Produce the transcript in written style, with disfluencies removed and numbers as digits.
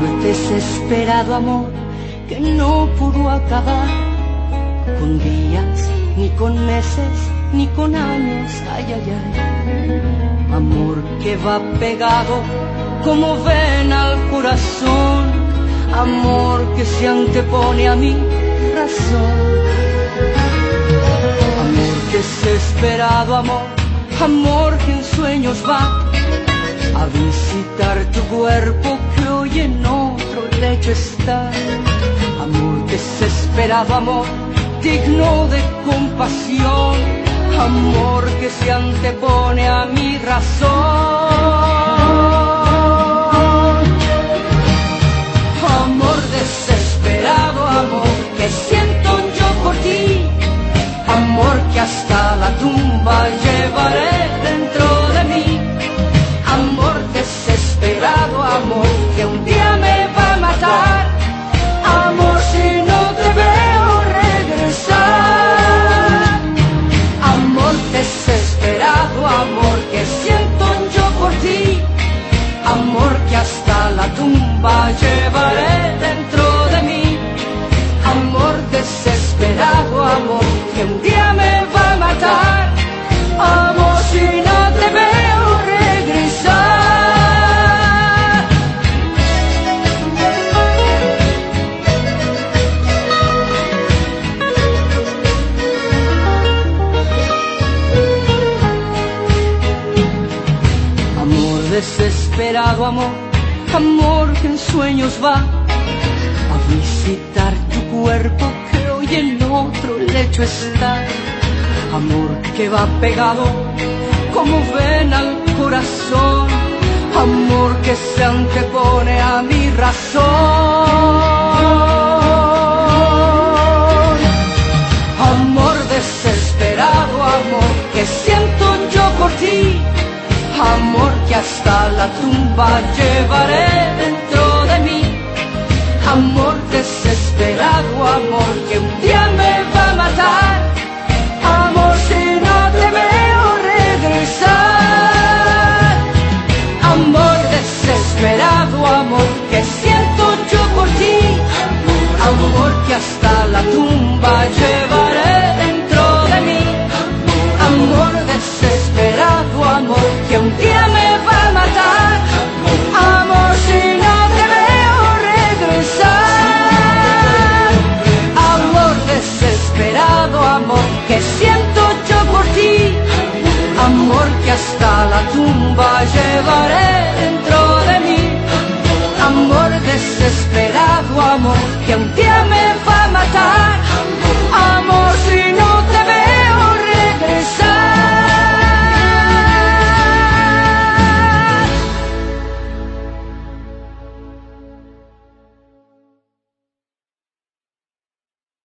Desesperado amor que no pudo acabar con días, ni con meses, ni con años, ay, ay, ay. Amor que va pegado como vena al corazón, amor que se antepone a mi razón. Amor desesperado amor, amor que en sueños va a visitar tu cuerpo que hoy en otro lecho está. Amor desesperado, amor digno de compasión, amor que se antepone a mi razón. Amor desesperado, amor que siento yo por ti, amor que hasta la tumba llevaré dentro de mí. Amor desesperado, amor que un día me va a matar, amor si no te veo regresar. Amor desesperado, amor que siento yo por ti, amor que hasta la tumba llevaré dentro de mí. Amor desesperado, amor que un día me va a matar, amor si no te veo regresar. Amor desesperado, amor, amor que en sueños va a visitar tu cuerpo que hoy en otro lecho está. Amor que va pegado como vena al corazón, amor que se antepone a mi razón. Amor desesperado, amor que siento yo por ti, amor que hasta la tumba llevaré dentro de mí. Amor desesperado, amor que un día me va a matar, amor si no te veo regresar. Amor desesperado, amor que siento yo por ti, amor que hasta la tumba llevaré dentro de mí. Amor desesperado, amor que un día me va a matar, amor si no te veo regresar. Amor desesperado, amor que siento yo por ti, amor que hasta la tumba llevaré dentro de mí. Amor desesperado, amor que un día